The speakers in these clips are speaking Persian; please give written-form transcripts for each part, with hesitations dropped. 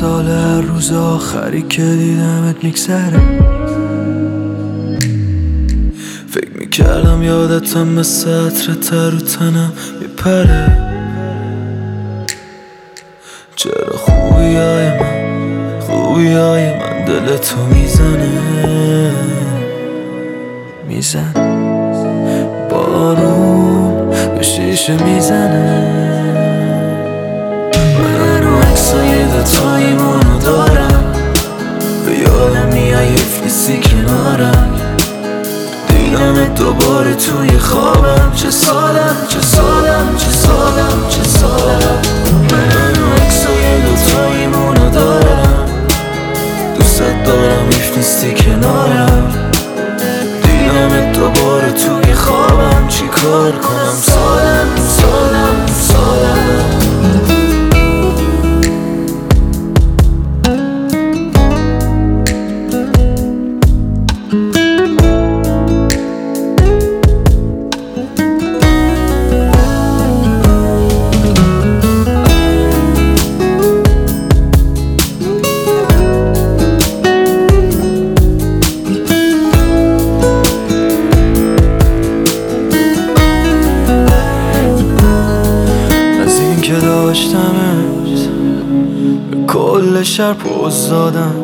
سال هر روز آخری که دیدمت میگذره. فکر میکردم یادتم مثل عطر تر رو تنم میپره. چرا خوبی های من دلتو میزن بارون به شیشه میزنه. من رو عکسای دوتاییمونو دارم، به یادم میای حیف نیستی کنارم. دیدمت دوباره توی خوابم، چه سالم من رو عکسای دوتاییمونو دارم، دوستت دارم حیف نیستی کنارم. دیدمت دوباره توی خوابم، چی کار کنم؟ سالم که داشتمت به کل شهر پوز دادم.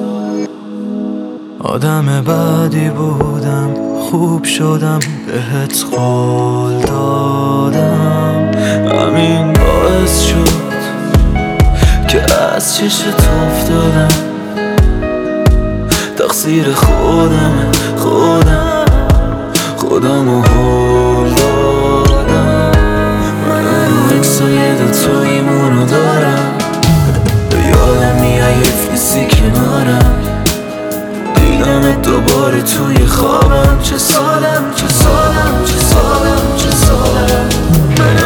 آدم بعدی بودم، خوب شدم، بهت قول دادم. همین باعث شد که از چشت افتادم. تقصیر خودم و هول دادم. من عکسای دوتاییمونو دارم، به یادم میای حیف نیستی کنارم. دیدمت دوباره توی خوابم، چه سالم من